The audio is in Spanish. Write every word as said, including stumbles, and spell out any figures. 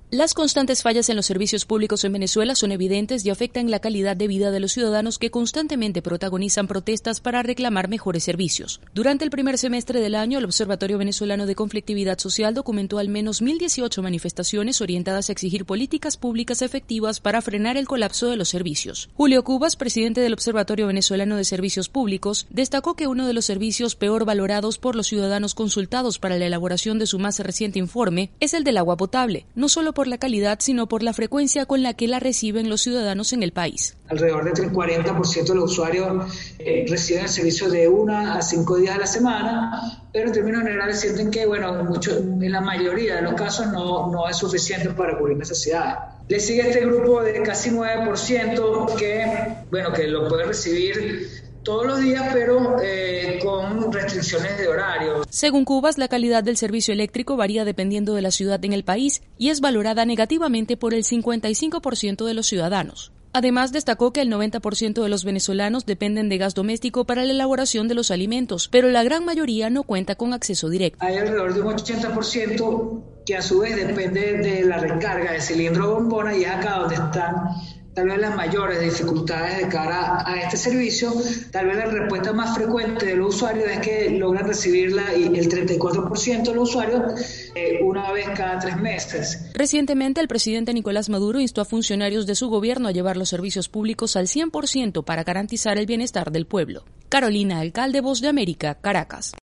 Las constantes fallas en los servicios públicos en Venezuela son evidentes y afectan la calidad de vida de los ciudadanos que constantemente protagonizan protestas para reclamar mejores servicios. Durante el primer semestre del año, el Observatorio Venezolano de Conflictividad Social documentó al menos mil dieciocho manifestaciones orientadas a exigir políticas públicas efectivas para frenar el colapso de los servicios. Julio Cubas, presidente del Observatorio Venezolano de Servicios Públicos, destacó que uno de los servicios peor valorados por los ciudadanos consultados para la elaboración de su más reciente informe es el del agua potable, no solo por la calidad, sino por la frecuencia con la que la reciben los ciudadanos en el país. Alrededor del cuarenta por ciento de los usuarios eh, reciben el servicio de una a cinco días a la semana, pero en términos generales sienten que, bueno, mucho, en la mayoría de los casos no, no es suficiente para cubrir necesidades. Le sigue este grupo de casi nueve por ciento que, bueno, que lo puede recibir todos los días, pero eh, con restricciones de horario. Según Cubas, la calidad del servicio eléctrico varía dependiendo de la ciudad en el país y es valorada negativamente por el cincuenta y cinco por ciento de los ciudadanos. Además, destacó que el noventa por ciento de los venezolanos dependen de gas doméstico para la elaboración de los alimentos, pero la gran mayoría no cuenta con acceso directo. Hay alrededor de un ochenta por ciento que a su vez depende de la recarga de cilindro bombona, y es acá donde están tal vez las mayores dificultades de cara a este servicio. Tal vez la respuesta más frecuente de los usuarios es que logran recibirla, y el treinta y cuatro por ciento de los usuarios eh, una vez cada tres meses. Recientemente, el presidente Nicolás Maduro instó a funcionarios de su gobierno a llevar los servicios públicos al cien por ciento para garantizar el bienestar del pueblo. Carolina Alcalde, Voz de América, Caracas.